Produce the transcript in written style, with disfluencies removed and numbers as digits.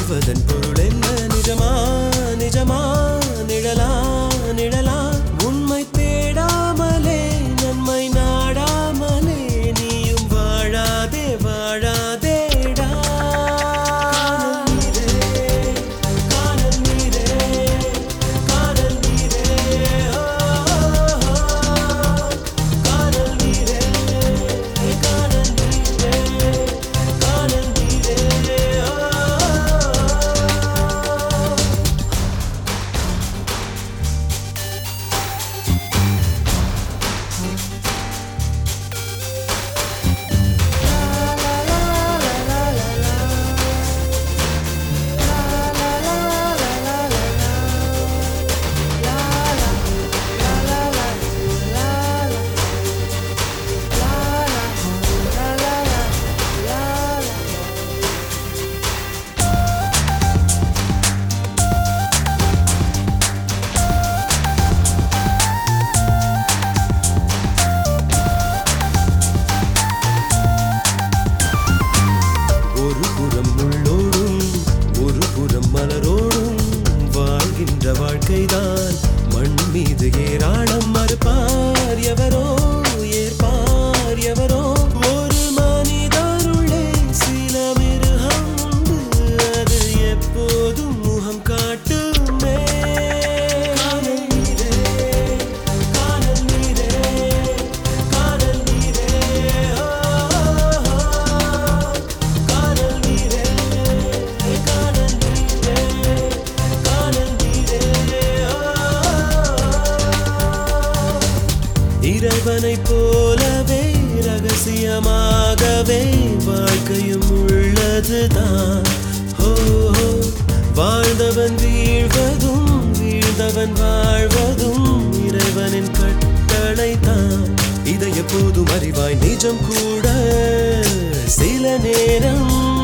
வாழ்வதன் பொருள் என்ன? நிஜமா நிஜமா நிழலா நிழலா உண்மை தேடாமலே நன்மை நாடாமலே நீயும் வாழாதே வாழாதேடா. கானல் நீரே கானல் நீரே கானல் நீரே கானல் நீரே கானல் நீரே. ஒரு புறம் முள்ளோடும் ஒரு புறம் மலரோடும் வாழ்கின்ற வாழ்க்கைதான் மண் மீது ஏராளம். மறுப்பார் எவரோ ஏற்பார் எவரோ ஒரு மனிதருள்ளே சில மிருகம் உண்டு அது எப்போதும் முகம் காட்டுமே. கானல் நீரே கானல் நீரே கானல் நீரே கானல் நீரே கானல் நீரே கானல் நீரே. இறைவனைப் போலவே ரகசியமாகவே வாழ்க்கையும் உள்ளதுதான். ஹோ ஹோ. வாழ்ந்தவன் வீழ்வதும் வீழ்ந்தவன் வாழ்வதும் இறைவனின் கட்டளைதான். இதை எப்போதும் அறிவாய் நிஜம் கூட சில நேரம்